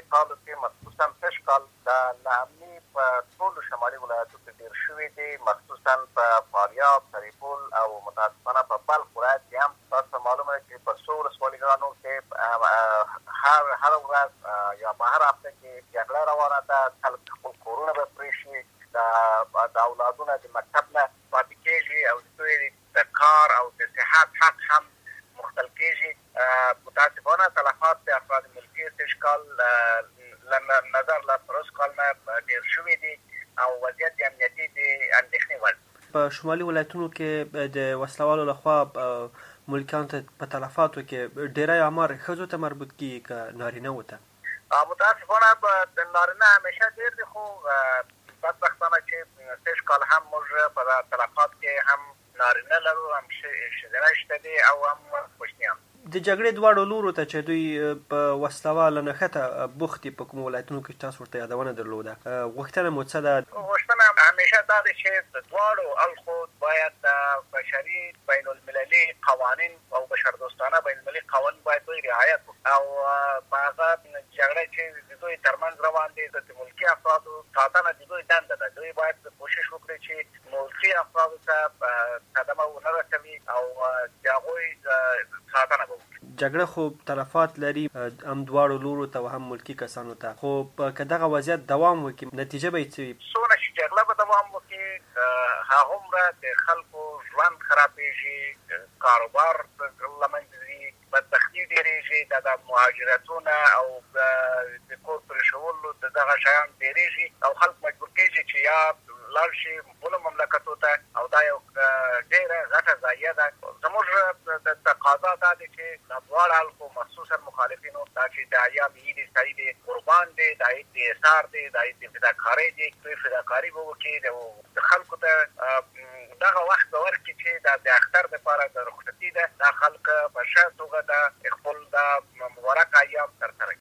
کالو کې مخصوصا تش کال د ناامني په ټولو شمالي ولایتو کې ډېر شوي دي، مخصوصا په فاریاب، سرپل او متاسفانه په بلخ ولایت کې هم تاسو معلومه ده چې په څو ولسوالیګانو کې هر ورځ یا په هر هفته کې جګړه روانه ده. خلک خپل کورونه به پرې شي، د اولادونه د مکتب نه پاتې کېږي او دوی د کار او د صحت حق هم مختل کېږي. متاسفانه تلفات د افراد ملکي استشکال نظر له پروس کال نه ډېر شوي دي او وضعیت د امنیتي د اندېښنې وړ دی. په شمالي ولایتونو کې د وسلوالو لخوا ملکیانو ته په تلفاتو کې ډېری اعمار ښځو ته مربوط کېږي که نارینه‌وو ته؟ متاسفانه د نارینه همیشه ډېر دي، خو بدبختانه چې سږ کال هم موږ په تلفات کې هم نارینه لرو، هم ښځینه شته دي او هم کوچنیان. د جګړې دواړو لورو ته چې دوی په وسلواله نښته بوخت دي په کومو ولایتونو کې تاسو ورته یادونه درلوده، غوښتنه مو څه ده؟ غوښتنه همیشه دا ده چې د دواړو اړخو باید د بشري بین المللي قوانین او بشردوستانه بین المللي قوانین باید دوی رعایت وکړي او په هغه جګړه چې د دوی ترمنځ روان دي د ملکي افرادو ساتنه د دوی دنده ده. دوی باید کوشش وکړي چې ملکي افرادو ته صدمه ونه رسوي او د هغوی ساتنه وکړي. جګړه خو تلفات لري هم دواړو لورو ته او هم ملکي کسانو ته، خو که دغه وضعیت دوام وکړي نتیجه به یې څه وي؟ څومره چې جګړه به دوام وکړي هغومره د خلکو ژوند خرابېږي، کاروبار له منځه ځي، بدبختي ډېرېږي، د مهاجرتونه او د کور پرېښولو د دغه شیان ډېرېږي او خلک مجبور کېږي چې یا لاړ شي بلو مملکتو ته او دا یو ډېره غټه ضایعه ده. زموږ د تقاضا دا دی چې د دواړو اړخو مخصوصا مخالفینو دا چې د ایام عید سعید قربان دی، د عید د احصار دی، د عید د فداکارۍ دی، دوی فداکاري به وکړي، د خلکو ته دغه وخت به ورکړي چې د اختر دپاره د رخصتي ده، دا خلک په ښه توګه د